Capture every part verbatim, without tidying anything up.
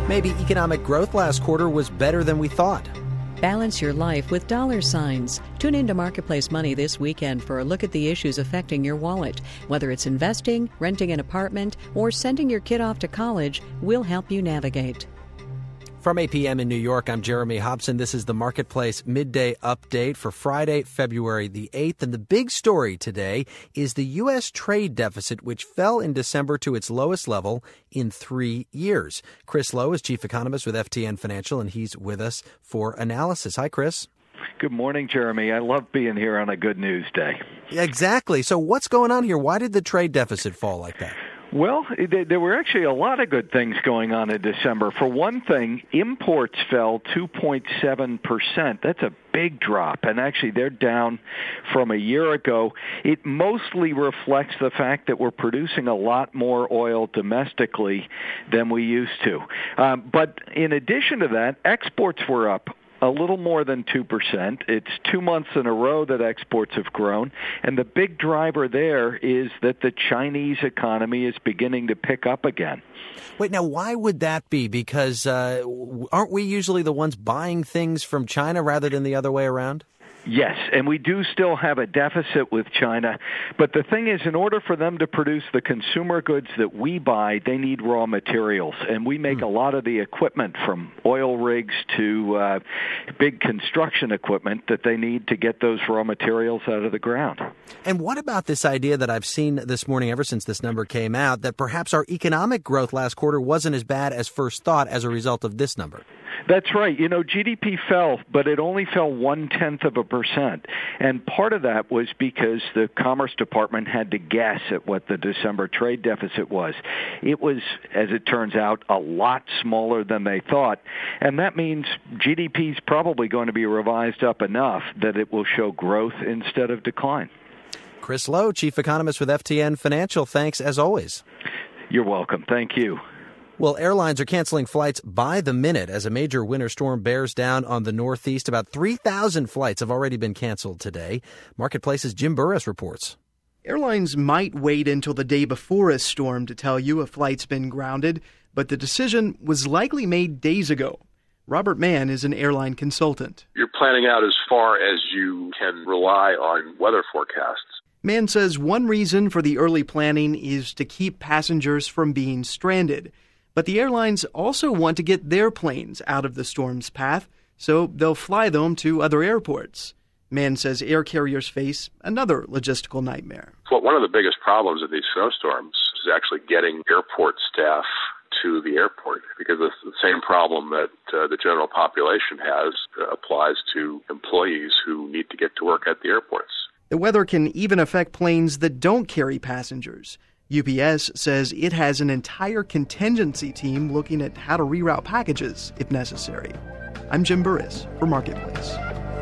Maybe economic growth last quarter was better than we thought. Balance your life with dollar signs. Tune into Marketplace Money this weekend for a look at the issues affecting your wallet. Whether it's investing, renting an apartment, or sending your kid off to college, we'll help you navigate. From eight p.m. in New York, I'm Jeremy Hobson. This is the Marketplace Midday Update for Friday, February the eighth. And the big story today is the U S trade deficit, which fell in December to its lowest level in three years. Chris Lowe is chief economist with F T N Financial, and he's with us for analysis. Hi, Chris. Good morning, Jeremy. I love being here on a good news day. Exactly. So what's going on here? Why did the trade deficit fall like that? Well, there were actually a lot of good things going on in December. For one thing, imports fell two point seven percent. That's a big drop, and actually they're down from a year ago. It mostly reflects the fact that we're producing a lot more oil domestically than we used to. Um, but in addition to that, exports were up a little more than two percent. It's two months in a row that exports have grown. And the big driver there is that the Chinese economy is beginning to pick up again. Wait, now why would that be? Because uh, aren't we usually the ones buying things from China rather than the other way around? Yes, and we do still have a deficit with China. But the thing is, in order for them to produce the consumer goods that we buy, they need raw materials. And we make mm. a lot of the equipment, from oil rigs to uh, big construction equipment, that they need to get those raw materials out of the ground. And what about this idea that I've seen this morning, ever since this number came out, that perhaps our economic growth last quarter wasn't as bad as first thought as a result of this number? That's right. You know, G D P fell, but it only fell one-tenth of a percent. And part of that was because the Commerce Department had to guess at what the December trade deficit was. It was, as it turns out, a lot smaller than they thought. And that means G D P is probably going to be revised up enough that it will show growth instead of decline. Chris Lowe, chief economist with F T N Financial. Thanks, as always. You're welcome. Thank you. Well, airlines are canceling flights by the minute as a major winter storm bears down on the Northeast. About three thousand flights have already been canceled today. Marketplace's Jim Burris reports. Airlines might wait until the day before a storm to tell you a flight's been grounded, but the decision was likely made days ago. Robert Mann is an airline consultant. You're planning out as far as you can rely on weather forecasts. Mann says one reason for the early planning is to keep passengers from being stranded. But the airlines also want to get their planes out of the storm's path, so they'll fly them to other airports. Mann says air carriers face another logistical nightmare. Well, one of the biggest problems of these snowstorms is actually getting airport staff to the airport, because it's the same problem that uh, the general population has uh, applies to employees who need to get to work at the airports. The weather can even affect planes that don't carry passengers. U P S says it has an entire contingency team looking at how to reroute packages if necessary. I'm Jim Burris for Marketplace.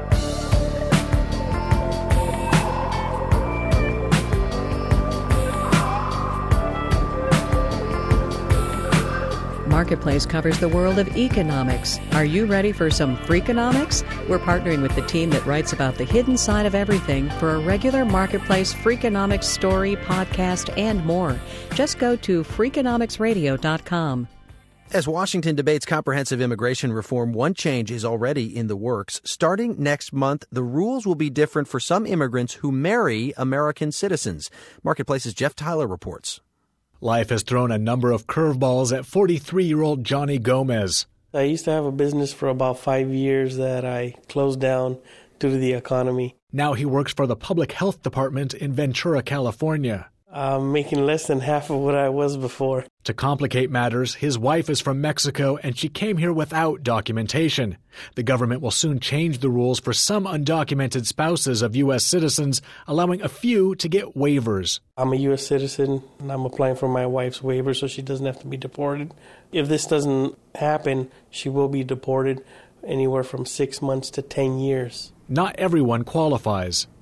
Marketplace covers the world of economics. Are you ready for some Freakonomics? We're partnering with the team that writes about the hidden side of everything for a regular Marketplace Freakonomics story, podcast, and more. Just go to freakonomics radio dot com. As Washington debates comprehensive immigration reform, one change is already in the works. Starting next month, the rules will be different for some immigrants who marry American citizens. Marketplace's Jeff Tyler reports. Life has thrown a number of curveballs at forty-three-year-old Johnny Gomez. I used to have a business for about five years that I closed down due to the economy. Now he works for the Public Health Department in Ventura, California. I'm making less than half of what I was before. To complicate matters, his wife is from Mexico and she came here without documentation. The government will soon change the rules for some undocumented spouses of U S citizens, allowing a few to get waivers. I'm a U S citizen and I'm applying for my wife's waiver so she doesn't have to be deported. If this doesn't happen, she will be deported anywhere from six months to ten years. Not everyone qualifies.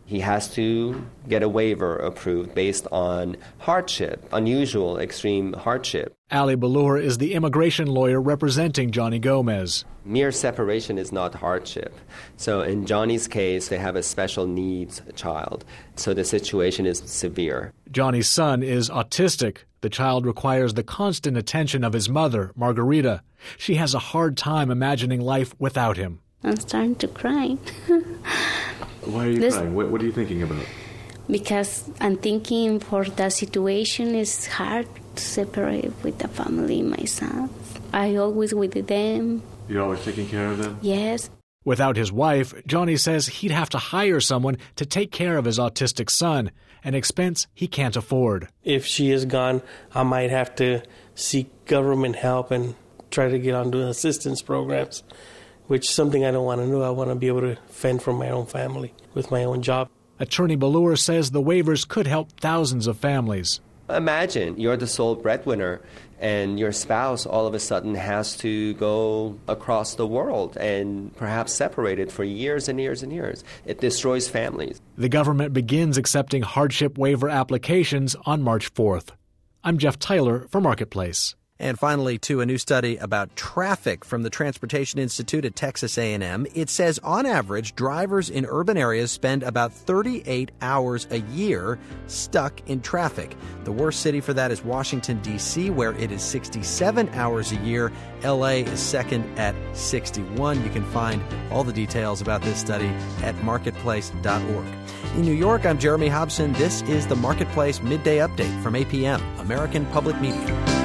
He has to get a waiver approved based on hardship, unusual, extreme hardship. Ali Balour is the immigration lawyer representing Johnny Gomez. Mere separation is not hardship. So in Johnny's case, they have a special needs child. So the situation is severe. Johnny's son is autistic. The child requires the constant attention of his mother, Margarita. She has a hard time imagining life without him. I'm starting to cry. Why are you this, crying? What, what are you thinking about? Because I'm thinking for that situation, it's hard to separate with the family, my sons. I always with them. You're always taking care of them? Yes. Without his wife, Johnny says he'd have to hire someone to take care of his autistic son, an expense he can't afford. If she is gone, I might have to seek government help and try to get onto assistance programs, which is something I don't want to do. I want to be able to fend for my own family with my own job. Attorney Balour says the waivers could help thousands of families. Imagine you're the sole breadwinner and your spouse all of a sudden has to go across the world and perhaps separated for years and years and years. It destroys families. The government begins accepting hardship waiver applications on March fourth. I'm Jeff Tyler for Marketplace. And finally, to a new study about traffic from the Transportation Institute at Texas A and M. It says, on average, drivers in urban areas spend about thirty-eight hours a year stuck in traffic. The worst city for that is Washington, D C, where it is sixty-seven hours a year. L A is second at sixty-one. You can find all the details about this study at marketplace dot org. In New York, I'm Jeremy Hobson. This is the Marketplace Midday Update from A P M, American Public Media.